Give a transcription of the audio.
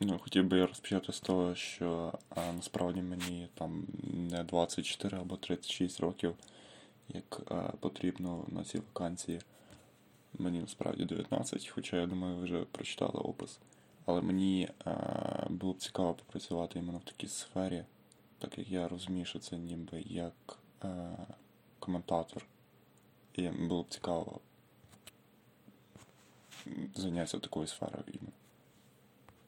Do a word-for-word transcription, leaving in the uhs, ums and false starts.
Ну, хотів би я розпочати з того, що а, насправді мені там не двадцять чотири або тридцять шість років, як а, потрібно на цій вакансії. Мені насправді дев'ятнадцять, хоча я думаю, ви вже прочитали опис. Але мені а, було б цікаво попрацювати іменно в такій сфері, так як я розумію, що це ніби як а, коментатор. І було б цікаво зайнятися такою сферою.